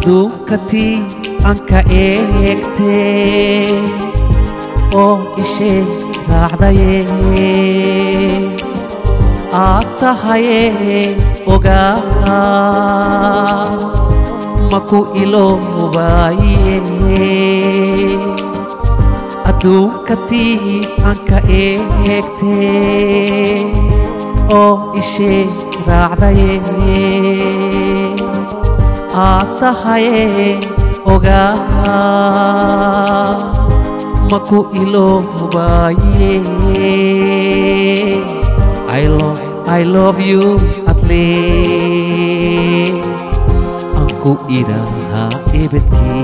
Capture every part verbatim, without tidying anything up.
adduunkati anka eegte oo ishee raacdaye aad tahaye ogaa maku iloobaye adduunkati anka eegte oo ishee raacdaye aad tahaye ogaa maku iloobaye I love I love you at least anku iraha ebedki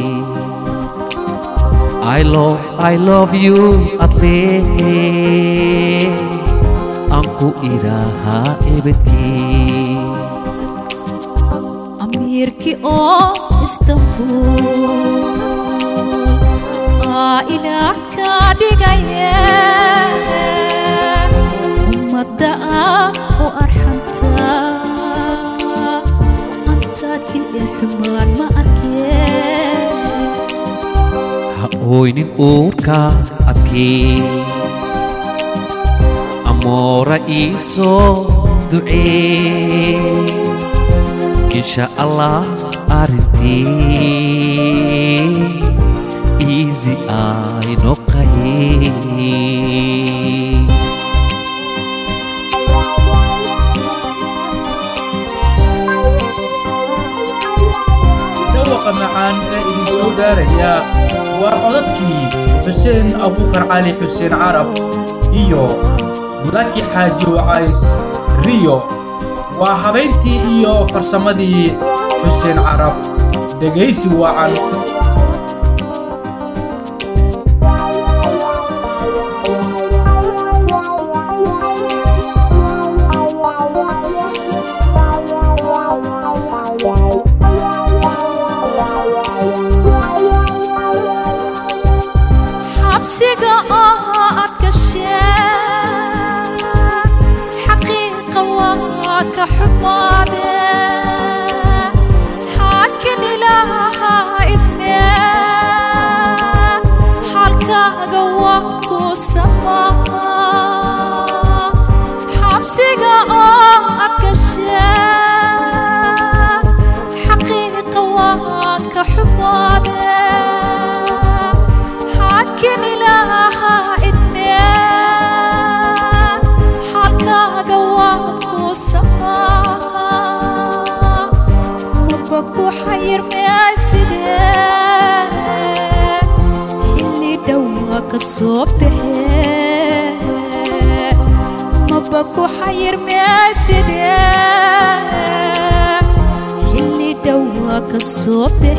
I love I love you at least anku iraha ebedki amirki oo Istanbul aa ilaah ka dhigaya ummadda u arxanta anta kil ilhumaan ma arkee ha oynin uurka adkii amoora iisoo ducee insha allah arintii easy ay noqaye دوقة معان إذن سوداريا وعضتكي حسين أبو كرعالي حسين عرب إيو ملاكي حاجي وعايس ريو وحبينتي إيو فرسمدي حسين عرب دقيسي وعن حبسيقة آهات كشيء حقيقة واك حمادة حاكن إلها إدمي حالكا قواك السماء حبسيقة آهات كشيء حقيقة واك حمادة حاكن إلها إدمي حالكا قواك السماء مبكو حير ميسده اللي دواك الصبح مبكو حير ميسده اللي دواك الصبح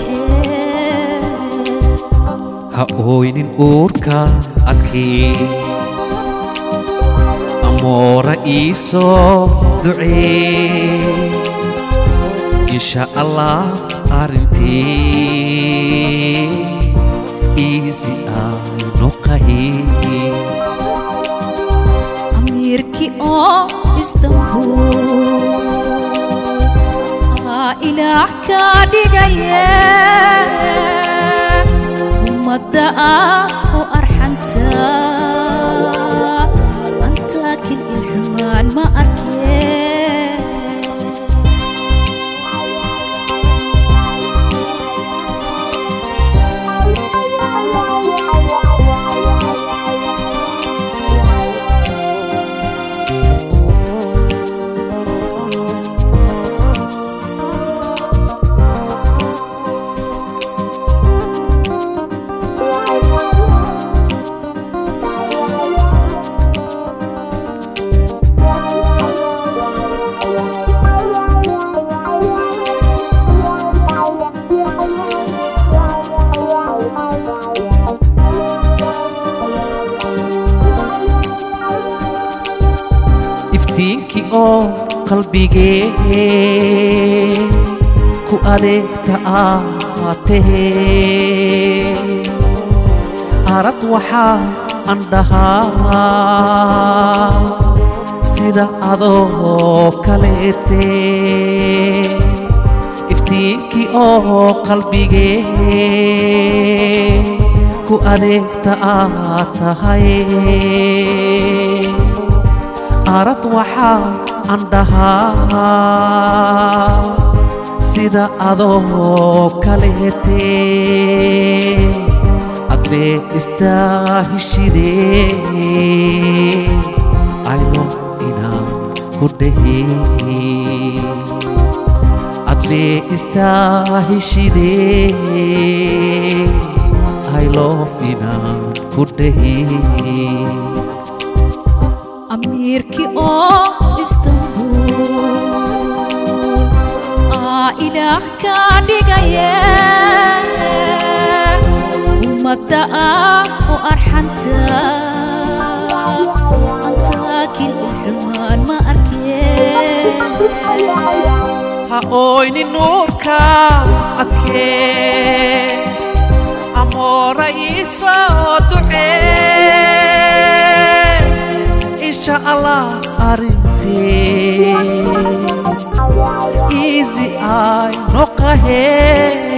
ha oynin uurka adkii amoora iisoo ducee insha allah arintii easy ay noqaye amirki oo Istanbul aa ilaah ka dhigaya ummadda u arxanta anta kil ilhumaan ma arkee iftiinki oo qalbigee ku adeegta aatee arad waxaa aan dhahaa sida adoo kaleete iftiinkii oo qalbigee ku adeegta aad tahay arad waxaa aan dhahaa sida adoo kaleete adlee istaahishidee aylo inaan ku dhehee adlee istaahishidee aylo inaan ku dhehee أميركي أو إسطنبول آه إله كادقايا ومدى وأرحنتا أنت كل الحمان ما أركيه هاويني نوركا أكيه أمورا إيسا دعيه إن شاء الله أرنتي easy I نقهي